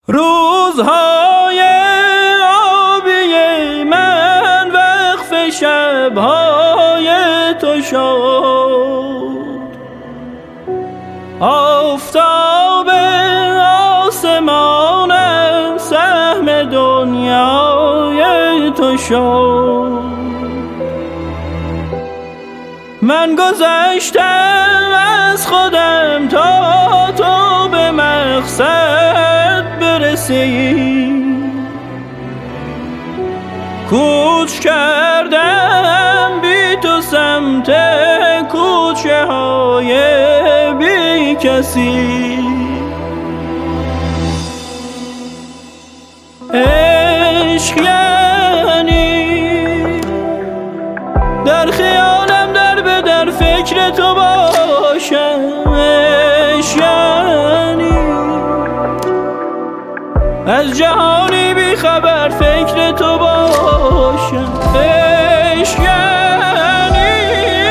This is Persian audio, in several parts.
روزهای آبی من وقف شبهای تو شد، آفتاب آسمانم سهم دنیای تو شد. من گذشتم از خودم تا تو به مقصد برسی، کوچ کردم بی تو سمت کوچه های بی کسی. عشق یعنی در خیالم در به در فکر تو باشم، عشق یعنی از جهانی بی خبر فکر تو باشم، عشق یعنی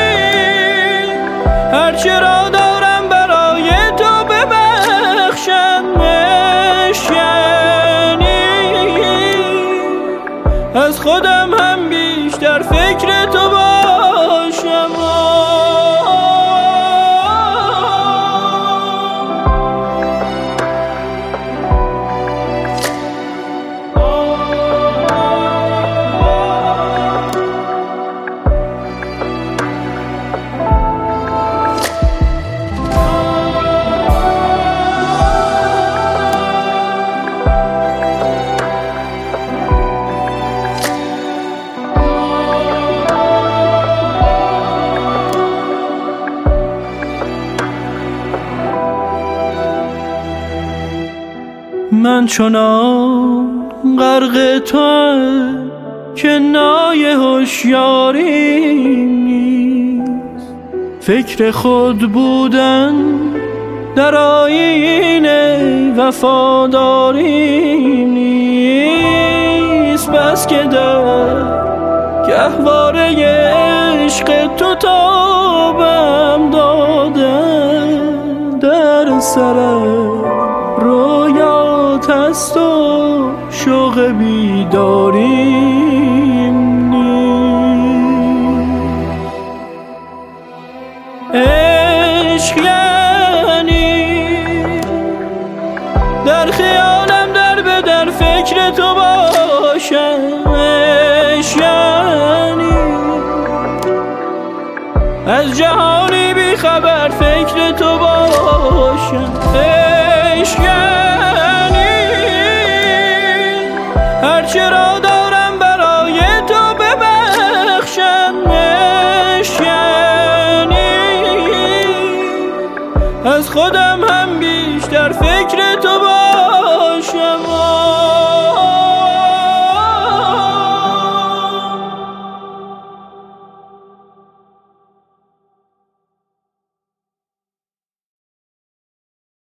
هرچه را دارم برای تو ببخشم، عشق یعنی از خودم هم بیشتر فکر تو باشم. من چنان غرق توام که نای هوشیاریم نیست، فکر خود بودن در آیین وفاداریم نیست. بس که در گهواره عشق تو تابم دادن، در سرم رویات هست و شوق بیداریم نیست. عشق یعنی در خیالم در به در فکر تو باشم، عشق یعنی از جهانی بی خبر فکر تو باشم، عشق یعنی هرچه را دارم برای تو ببخشم، عشق یعنی از خودم هم بیشتر فکر تو